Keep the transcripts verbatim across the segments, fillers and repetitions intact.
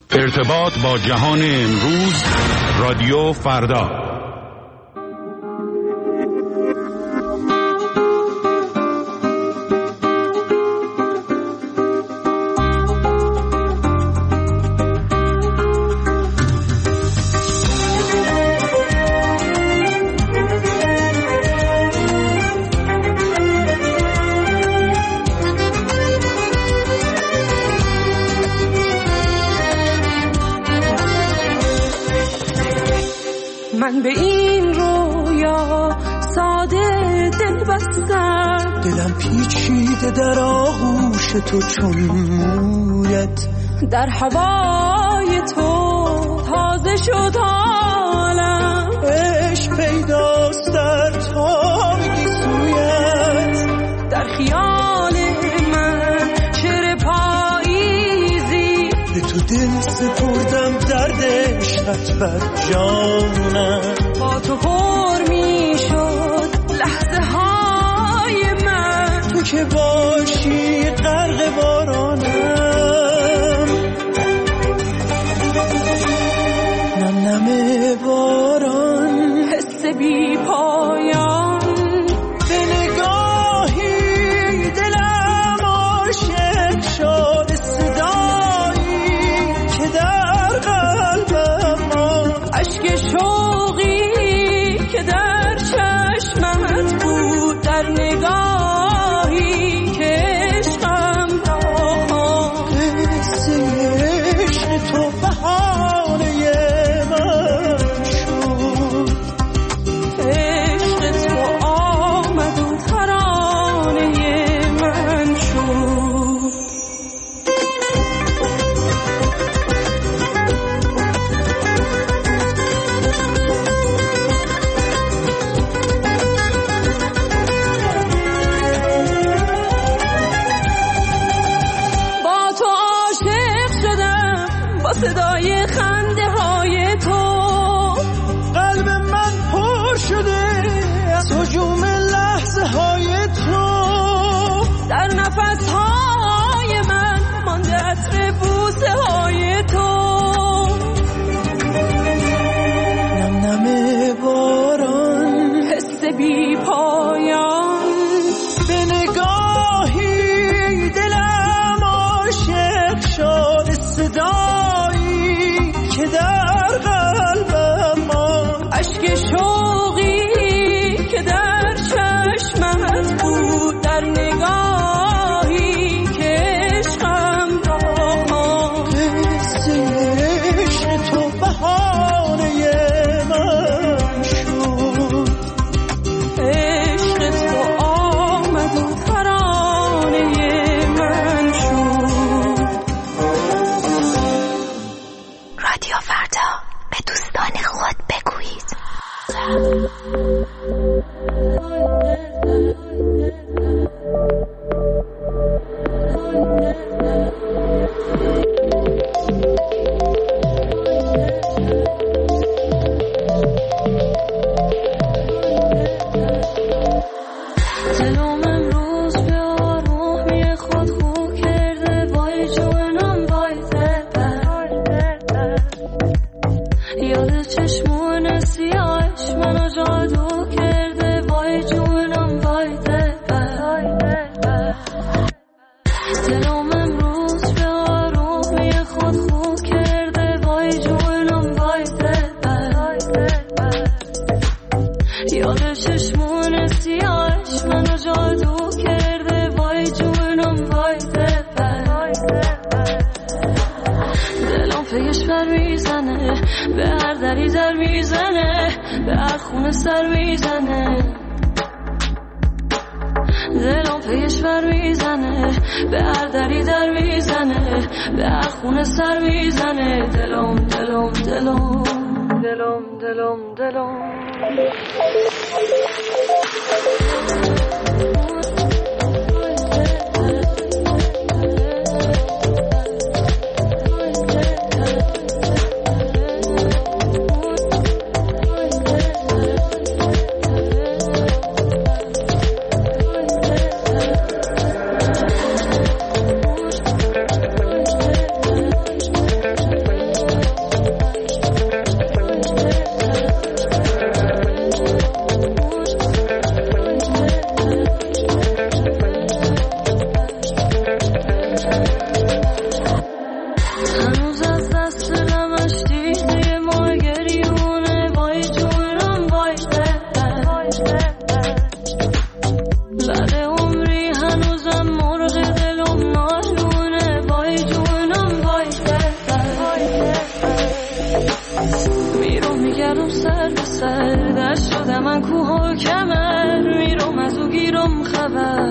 ارتباط با جهان امروز، رادیو فردا. من به این رویا ساده دل بستم، دلم پیچیده در آغوش تو چون مویت، در هوای تو تازه شد حالم، عشق پیداست در تاریکی سویت، در خیال من شعر پاییزی، به تو دل سپردم درد عشقت بر جانم، با تو پر می شد لحظه های من، تو که باشی غرق بارانم، نم نم باران، حس بی پایان، به نگاهی دلم عاشق شد، صدایی که در قلبم، اشک شوقی که در چشمت بود، در نگاهی که عشقم را قصه عشق تو بهانه من شد، عشق تو آمد و ترانه من شد. با تو عاشق شدم، با صدای خنده های تو، قلب من پر شده از هجوم لحظه های تو، در نفس های من مانده عطر بوسه های تو، نم نم باران، حس بی پایان، به نگاهی دلم عاشق شد، صدایی که در قلبم، اشک شوقی که در چشمت بود، در نگاهی که عشقم را قصه عشق تو بهانه من شد، عشق تو آمد و ترانه من شد. رادیو فردا، به دوستان خود بگویید. دلم امروز به آرومی خود خو کرده، وای جونم وای دلبر، یاد چشمون سیاهش منو جادو کرده، وای جونم وای دلبر، دلم امروز به آرومی خود خو کرده، وای جونم وای دلبر، یاد چشمون سیاهش منو جادو کرده، وای جونم وای دلبر، دلم پیش بر میزنه، به هر دری در میزنه، به هر خونه سر میزنه، دلم پیش بر میزنه، به هر دری در میزنه، به هر خونه سر میزنه، دلم دلم دلم دلم دلم دلم هنوز از دست غمش دیده ما گریونه وای جونم وای زده عمری هنوزم مرغ دلم نالونه وای جونم وای میرم میگردم سر به سر دست شده من کوه و کمر میرم از او گیرم خبر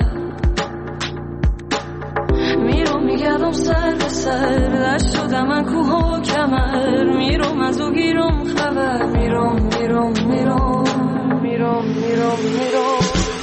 میرم میگردم سر به سر دست شده من کوه و کمر میرم از او گیرم خبر میرم میرم میرم میرم میرم میرم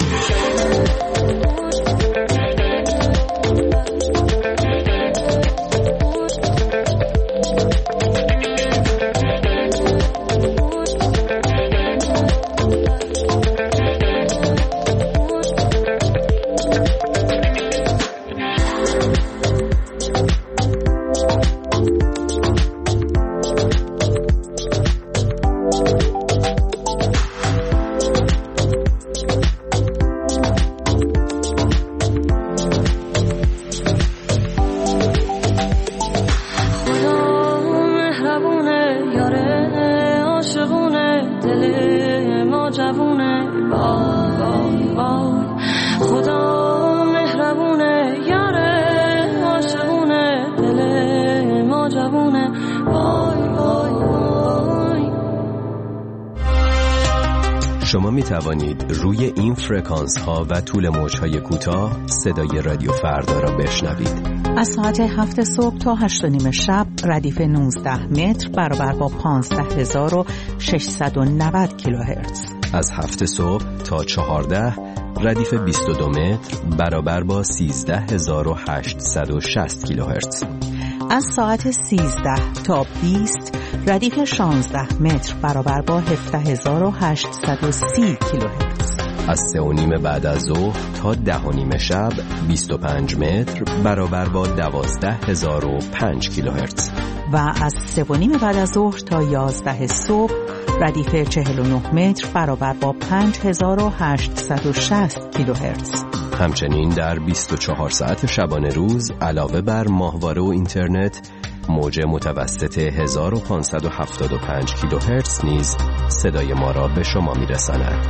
شما می توانید روی این فرکانس ها و طول موج های کوتاه صدای رادیو فردا را بشنوید. از ساعت هفت صبح تا هشت و نیم شب ردیف نوزده متر برابر با پانزده هزار و ششصد و نود کیلوهرتز. از هفت صبح تا چهارده ردیف بیست و دو متر برابر با سیزده هزار و هشتصد و شصت کیلوهرتز. از ساعت سیزده تا بیست ردیف شانزده متر برابر با هفده هزار و هشتصد و سی کیلوهرتز. از سه و نیم بعد از ظهر تا ده و نیم شب بیست و پنج متر برابر با دوازده هزار و پنج کیلوهرتز. و از سه و نیم بعد از ظهر تا یازده صبح ردیف چهل و نه متر برابر با پنج هزار و هشتصد و شصت کیلوهرتز. همچنین در بیست و چهار ساعت شبانه روز علاوه بر ماهواره و اینترنت موج متوسط هزار و پانصد و هفتاد و پنج کیلوهرتز نیز صدای ما را به شما میرساند.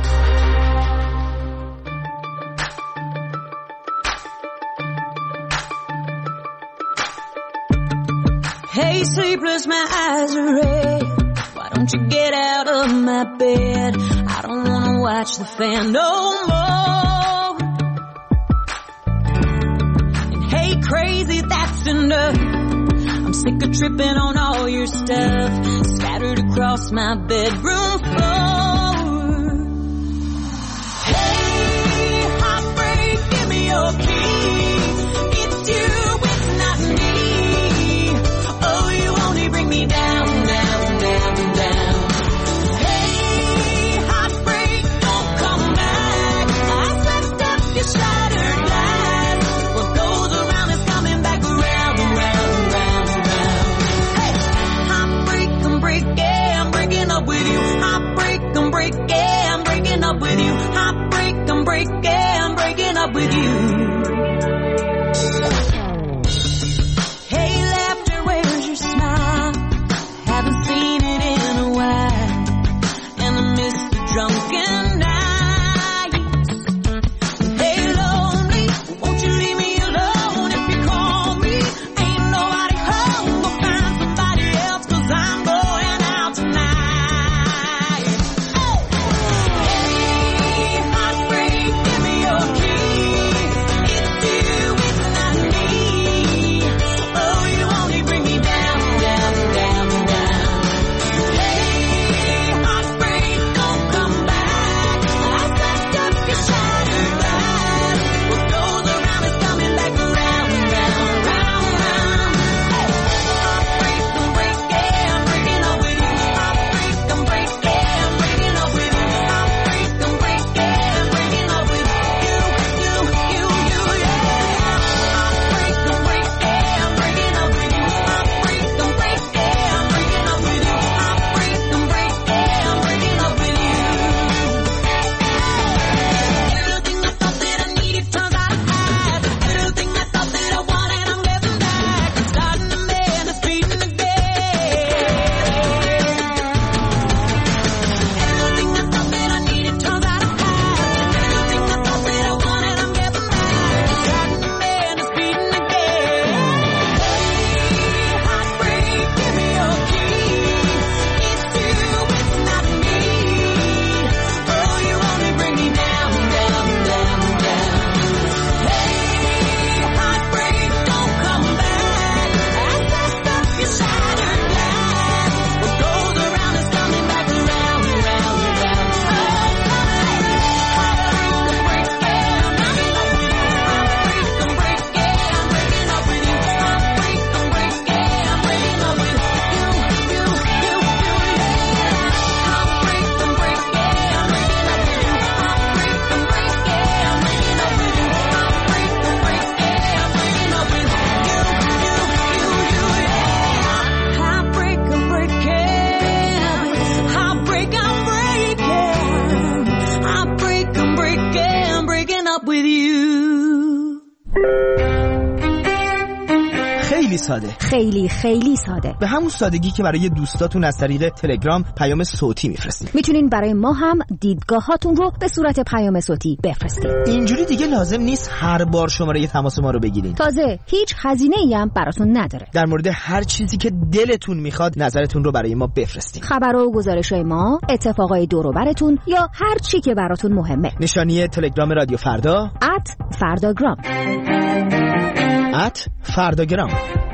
Hey sleepless, my eyes are red. Why don't you get out of my bed? I don't wanna watch the fan no more. And hey crazy, that's enough. I'm sick of tripping on all your stuff scattered across my bedroom floor. Hey heartbreak, give me your key. It's you, it's not me. Oh, you only bring me down, down, down, down. Hey heartbreak, don't come back. I swept up your shattered glass. What goes around is coming back around, around, around, around. Hey, heartbreak, I'm breaking, I'm breaking up with you. Heartbreak, I'm breaking, I'm breaking up with you. Heartbreak, I'm breaking, I'm breaking up with you. Hey laughter, where's your smile? Haven't seen it in a while. And I miss the drunken nights. Hey lonely, won't you leave me alone? If you call me, ain't nobody home. Go find somebody else, 'cause I'm going out tonight. Oh. Hey heartbreak, give me your keys. ساده. خیلی خیلی ساده. به همون سادگی که برای دوستاتون از طریق تلگرام پیام صوتی میفرستین. میتونین برای ما هم دیدگاهاتون رو به صورت پیام صوتی بفرستین. اینجوری دیگه لازم نیست هر بار شماره تماس ما رو بگیرین. تازه هیچ هزینه‌ای هم براتون نداره. در مورد هر چیزی که دلتون میخواد نظرتون رو برای ما بفرستین. خبر و گزارش‌های ما، اتفاقای دور و براتون یا هر چی که براتون مهمه. نشانی تلگرام رادیو فردا ات فرداگرام ات فرداگرام.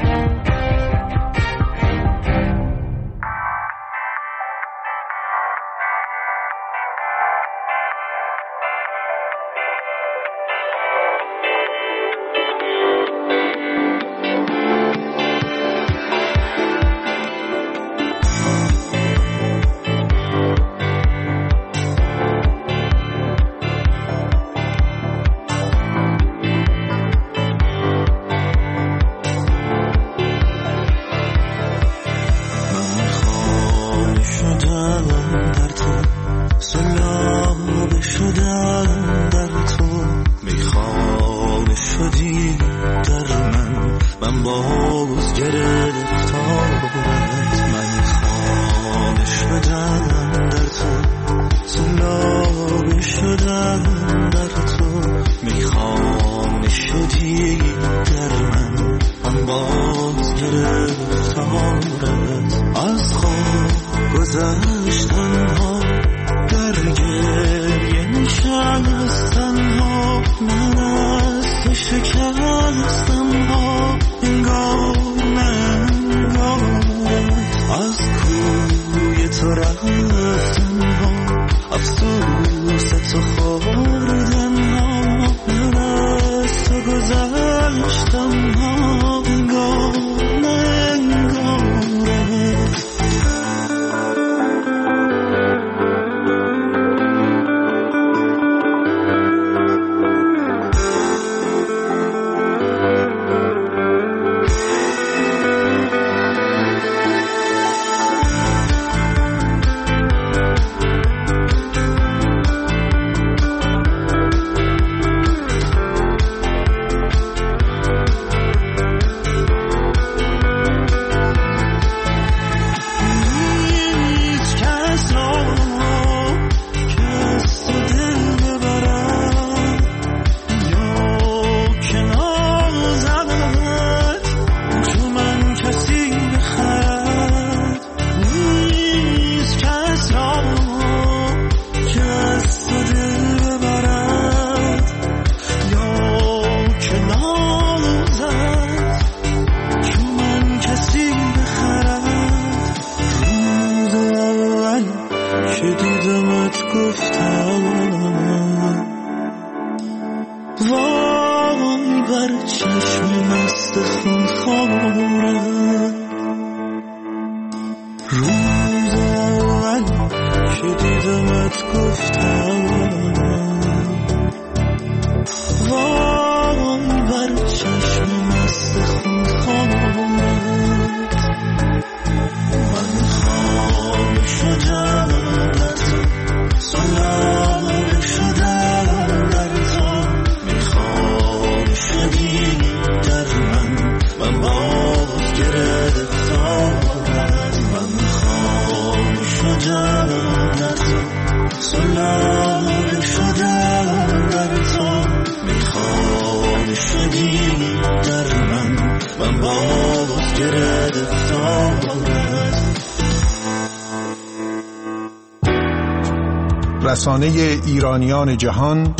رسانه ایرانیان جهان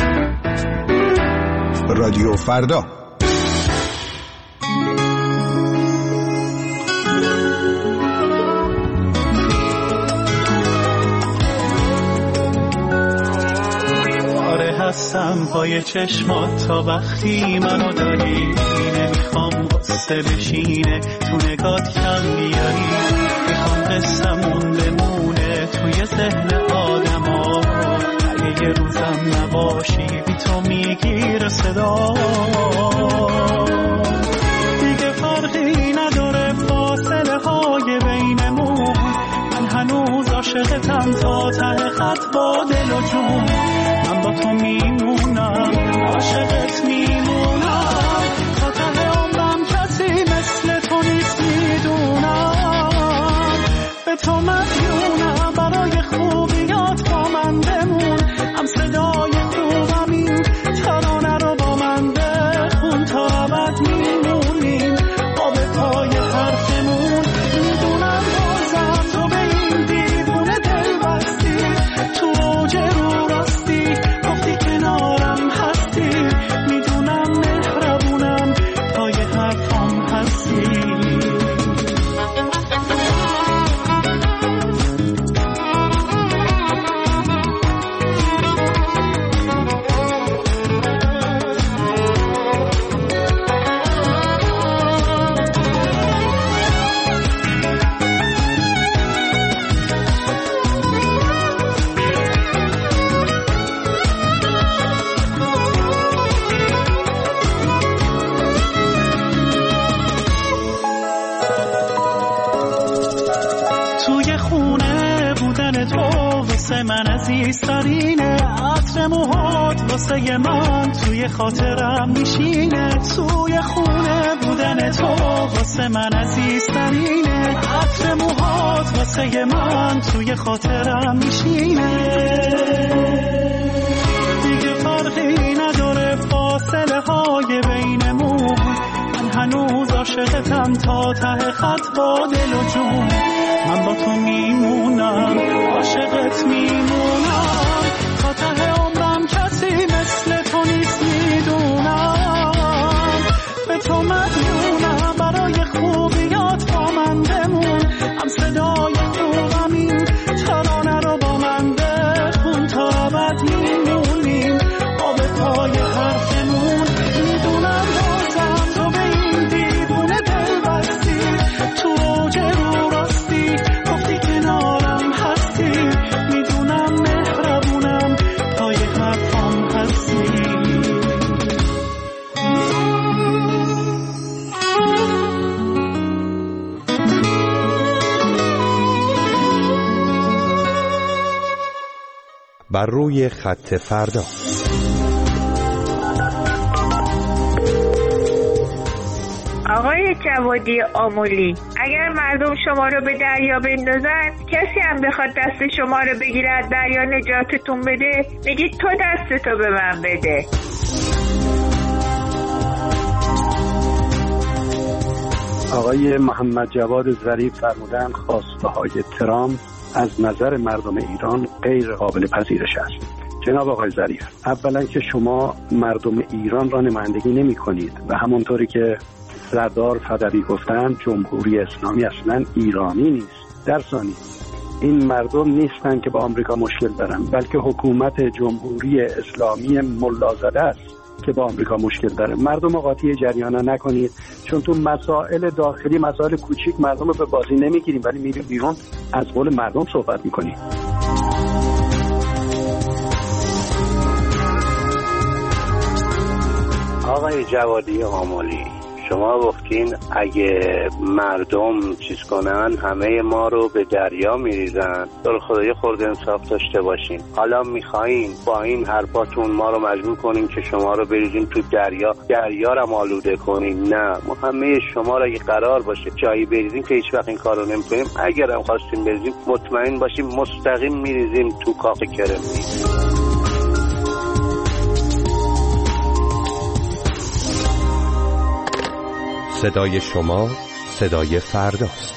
رادیو فردا. آره هستم پای چشمات تا وقتی منو داری، نمیخوام قصه بشینه تو نگات کم بیاری، میخوام قصه‌مون بمونه توی ذهن آدم ها، یه روزم نباشی بی تو میگیره صدا، دیگه فرقی نداره فاصله های بینمون، من هنوز عاشقتم تا ته خط با دل و جون، من با تو میمونم عاشقت میمونم تا ته عمرم، کسی مثل تو توی خونه بودن تو واسه من عزیزترینه، عطر موهات واسه من توی خاطرم میشینه. توی خونه بودن تو واسه من عزیزترینه، عطر موهات واسه من توی خاطرم میشینه. دیگه فرقی نداره فاصله های بینمون، من هنوز عاشقتم تا ته خط با دل و جون. من با تو میمونم، عاشقت میمونم تا ته عمرم، کسی مثل تو نیست میدونم. به تو مدیونم، برای خوبیات با من بمون، هم صدای خوبم این ترانه رو با من بخون، تا ابد میمونیم آب پای حرفمون. میدونم بازم تو به این دیوونه دل بستی، تو اوج رو راستی گفتی کنارم هستی. میدونم مهربونم پای حرفم هستی. بر روی خط فردا. آقای جوادی آملی، اگر مردم شما رو به دریا بندازن، کسی هم بخواد دست شما رو بگیره دریا نجاتتون بده، میگید تو دستتو به من بده. آقای محمد جواد ظریف فرمودن خواسته های ترامپ از نظر مردم ایران غیر قابل پذیرش است. جناب آقای ظریف، اولا که شما مردم ایران را نمایندگی نمی کنید و همونطوری که سردار فدوی گفتن جمهوری اسلامی اصلا ایرانی نیست. در ثانی این مردم نیستن که با آمریکا مشکل دارن، بلکه حکومت جمهوری اسلامی ملازده است که با آمریکا مشکل داره. مردم قاطی جریانا نکنید، چون تو مسائل داخلی، مسائل کوچیک مردم رو به بازی نمیگیریم، ولی میریم بیرون از قول مردم صحبت میکنیم. آقای جوادی آملی، شما گفتین اگه مردم چیز کنن همه ما رو به دریا میریزن. در خدای خورده انصاف داشته باشین. حالا میخواین با این حرفاتون ما رو مجبور کنین که شما رو بریزین تو دریا، دریا رو آلوده کنین؟ نه، ما همه شما رو اگه قرار باشه جایی بریزیم که هیچ وقت این کارو نمیکنیم. اگر هم خواستیم بریزیم مطمئن باشیم مستقیم میریزیم تو کاخ کرملین. صدای شما صدای فرداست.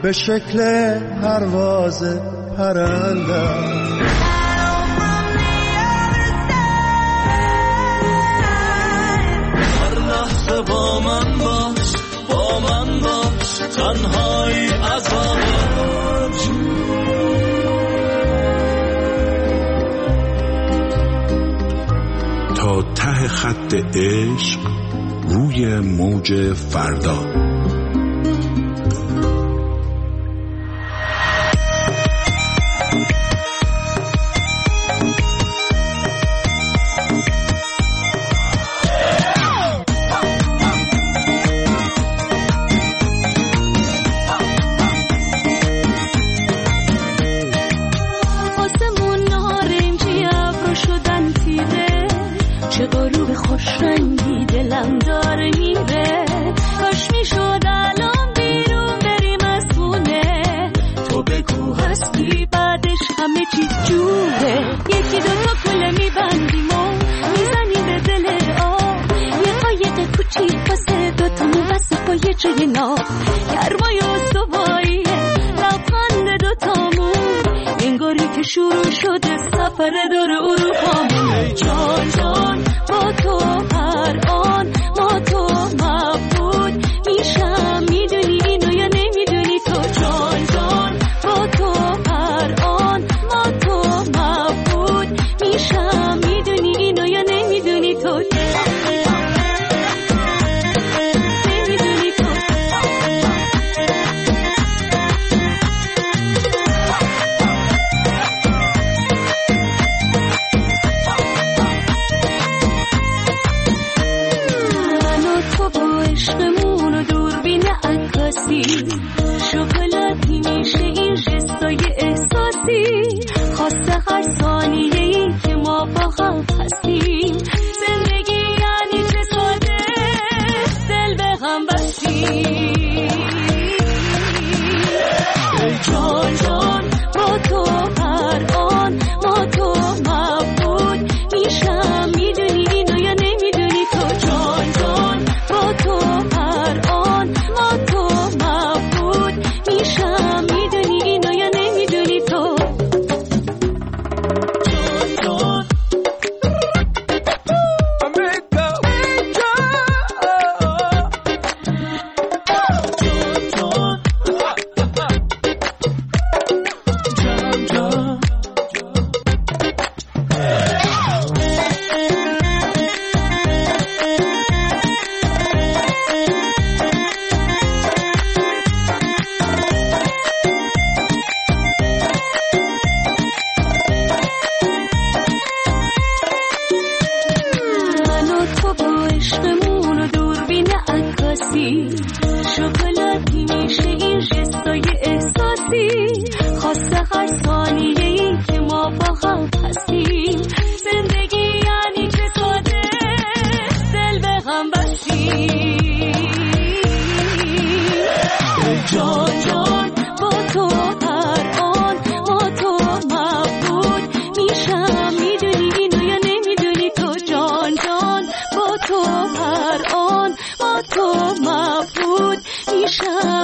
به شکل پرواز پرندم. هر لحظه با من باش، با من باش، تنهایی عذابم. تا ته خط عشق روی موج فردا. شروع شده سفر دور اروپا. ای جان جان با تو هر آن ما تو مبود میشم، میدونی اینو یا نمیدونی تو؟ جان جان با تو هر آن ما تو مبود میشم، میدونی اینو یا نمیدونی تو؟ شکلاتی میشه این جستای احساسی، خواسته هر ثانیه ای که ما با هم هستیم. زندگی یعنی چه ساده دل به هم بستیم. ای جان جان با تو هر آن ما تو مبود میشم، میدونی اینو یا نمیدونی تو؟ جان جان با تو هر آن ما تو مبود میشم، میدونی اینو یا نمیدونی تو؟ جان جان امریکا جان جان شکلاتی میشه این جستای احساسی، خواسته هر ثانیه ای که ما با هم هستیم. زندگی یعنی چه ساده دل به هم بستیم. جان جان با تو هر آن ما تو مبود میشم، میدونی اینو یا نمیدونی تو؟ جان جان با تو هر آن ما تو مبود میشم.